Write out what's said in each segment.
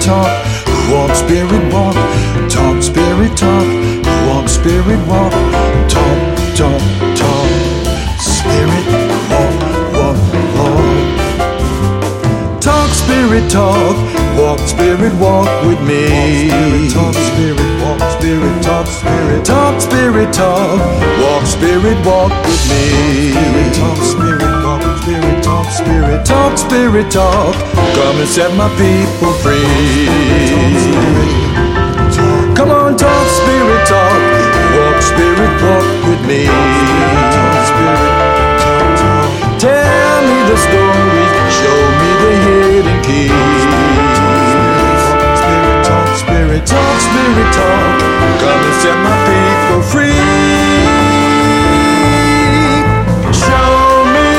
talk, walk, spirit walk, talk, spirit talk, walk, spirit walk, talk, talk, talk, spirit walk, walk, walk. Talk, spirit talk, walk, spirit walk with me. Talk, spirit walk, spirit talk, spirit talk, spirit talk, walk, spirit walk with me. Talk, spirit walk, spirit talk, spirit talk, spirit talk, come and set my people free. Come on, talk, spirit talk, walk, spirit walk with me. Tell me the story, show me the hidden keys. Spirit talk, spirit talk, spirit talk, come and set my people free. Show me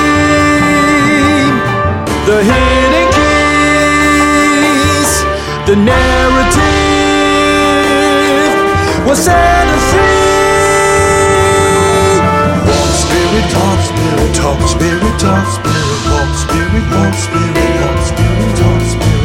the hidden keys, the narrative will set us free. Walk, spirit talk, spirit talk, spirit talk, spirit walk, spirit walk, spirit walk, spirit talk, spirit.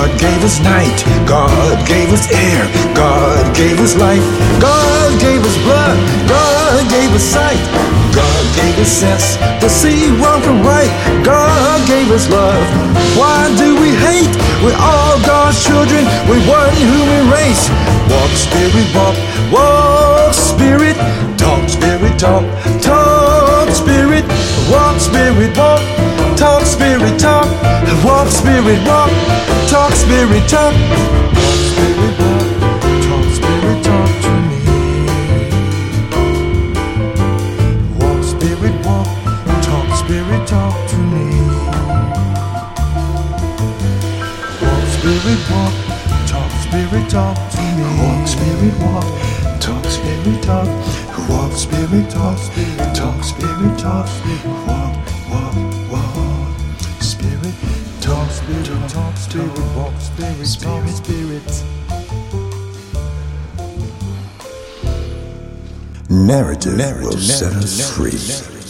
God gave us night, God gave us air, God gave us life, God gave us blood, God gave us sight, God gave us sense to see wrong from right, God gave us love. Why do we hate? We're all God's children, we're one human race. Walk, spirit, walk, walk, spirit, talk, spirit, talk, talk, spirit, walk, spirit, walk, talk, spirit, talk, walk, spirit, walk, talk, spirit, talk, walk, spirit, walk, talk, spirit, talk to me. Walk, spirit, walk, talk, spirit, talk to me. Walk, spirit, walk, talk, spirit, talk to me. Walk, spirit, walk, talk, spirit, talk, walk, spirit, talk, talk, spirit, talk, walk, walk, walk, spirit, talk, spirit, talk, spirit, walk, spirit, spirit, spirit. Narrative will set us free.